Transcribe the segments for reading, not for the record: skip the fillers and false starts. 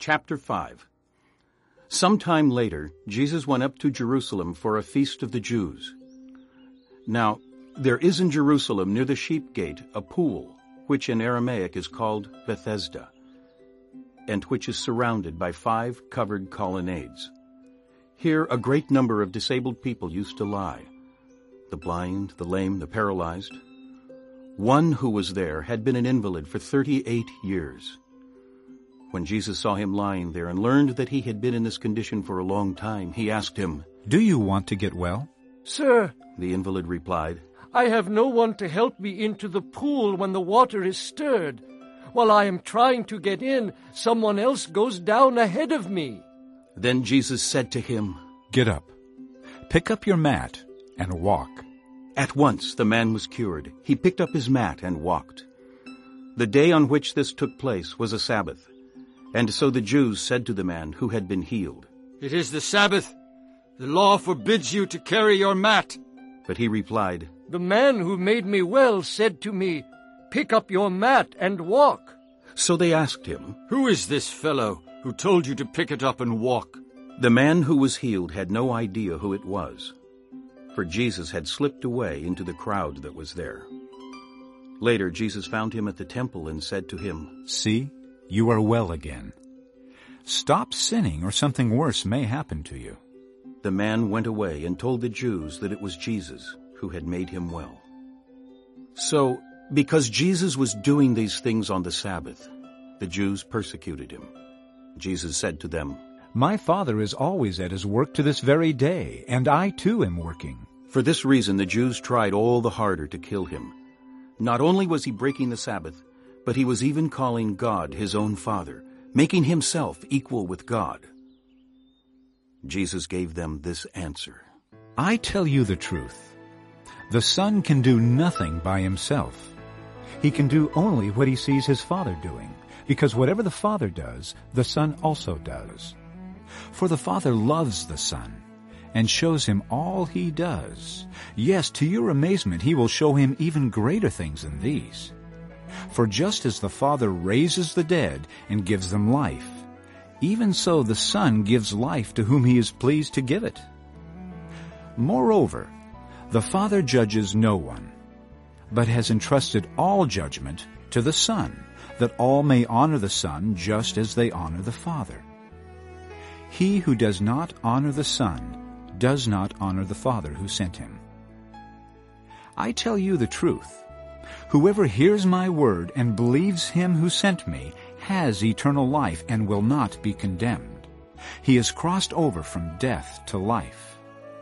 Chapter 5. Some time later, Jesus went up to Jerusalem for a feast of the Jews. Now, there is in Jerusalem near the sheep gate a pool, which in Aramaic is called Bethesda, and which is surrounded by 5 covered colonnades. Here a great number of disabled people used to lie, the blind, the lame, the paralyzed. One who was there had been an invalid for 38 years. When Jesus saw him lying there and learned that he had been in this condition for a long time, he asked him, "Do you want to get well?" "Sir," the invalid replied, "I have no one to help me into the pool when the water is stirred. While I am trying to get in, someone else goes down ahead of me." Then Jesus said to him, "Get up, pick up your mat, and walk." At once the man was cured. He picked up his mat and walked. The day on which this took place was a Sabbath, and so the Jews said to the man who had been healed, "It is the Sabbath. The law forbids you to carry your mat." But he replied, "The man who made me well said to me, 'Pick up your mat and walk.'" So they asked him, "Who is this fellow who told you to pick it up and walk?" The man who was healed had no idea who it was, for Jesus had slipped away into the crowd that was there. Later Jesus found him at the temple and said to him, "See, you are well again. Stop sinning or something worse may happen to you." The man went away and told the Jews that it was Jesus who had made him well. So, because Jesus was doing these things on the Sabbath, the Jews persecuted him. Jesus said to them, "My Father is always at his work to this very day, and I too am working." For this reason the Jews tried all the harder to kill him. Not only was he breaking the Sabbath, but he was even calling God his own Father, making himself equal with God. Jesus gave them this answer, "I tell you the truth. The Son can do nothing by himself. He can do only what he sees his Father doing, because whatever the Father does, the Son also does. For the Father loves the Son, and shows him all he does. Yes, to your amazement, he will show him even greater things than these. For just as the Father raises the dead and gives them life, even so the Son gives life to whom he is pleased to give it. Moreover, the Father judges no one, but has entrusted all judgment to the Son, that all may honor the Son just as they honor the Father. He who does not honor the Son does not honor the Father who sent him. I tell you the truth. Whoever hears my word and believes him who sent me has eternal life and will not be condemned. He has crossed over from death to life.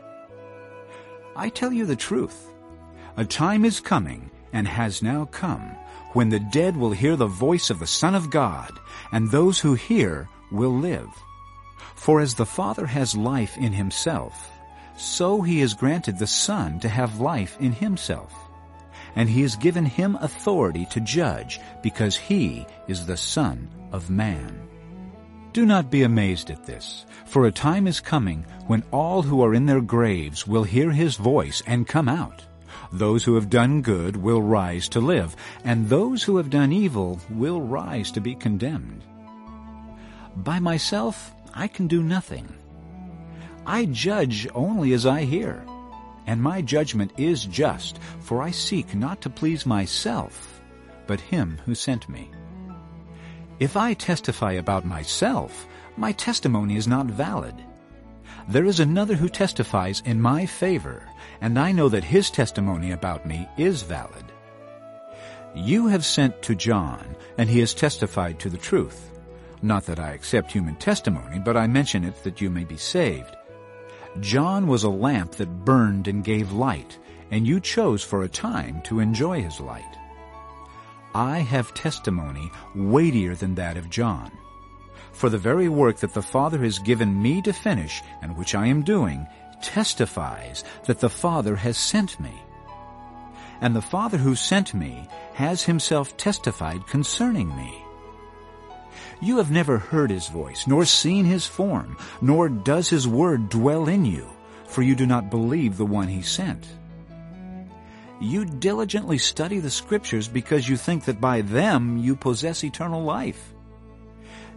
I tell you the truth. A time is coming, and has now come, when the dead will hear the voice of the Son of God, and those who hear will live. For as the Father has life in himself, so he has granted the Son to have life in himself. And he has given him authority to judge, because he is the Son of Man. Do not be amazed at this, for a time is coming when all who are in their graves will hear his voice and come out. Those who have done good will rise to live, and those who have done evil will rise to be condemned. By myself I can do nothing. I judge only as I hear, and my judgment is just, for I seek not to please myself, but him who sent me. If I testify about myself, my testimony is not valid. There is another who testifies in my favor, and I know that his testimony about me is valid. You have sent to John, and he has testified to the truth. Not that I accept human testimony, but I mention it that you may be saved. John was a lamp that burned and gave light, and you chose for a time to enjoy his light. I have testimony weightier than that of John. For the very work that the Father has given me to finish, and which I am doing, testifies that the Father has sent me. And the Father who sent me has himself testified concerning me. You have never heard his voice, nor seen his form, nor does his word dwell in you, for you do not believe the one he sent. You diligently study the Scriptures because you think that by them you possess eternal life.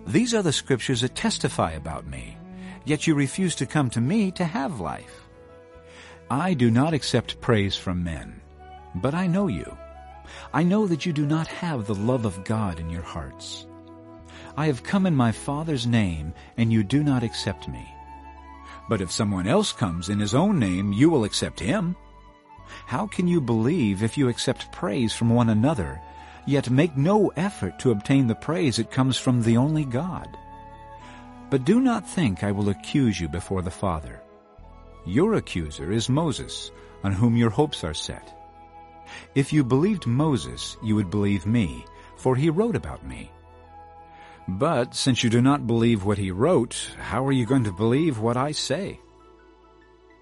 These are the scriptures that testify about me, yet you refuse to come to me to have life. I do not accept praise from men, but I know you. I know that you do not have the love of God in your hearts. I have come in my Father's name, and you do not accept me. But if someone else comes in his own name, you will accept him. How can you believe if you accept praise from one another, yet make no effort to obtain the praise that comes from the only God? But do not think I will accuse you before the Father. Your accuser is Moses, on whom your hopes are set. If you believed Moses, you would believe me, for he wrote about me. But since you do not believe what he wrote, how are you going to believe what I say?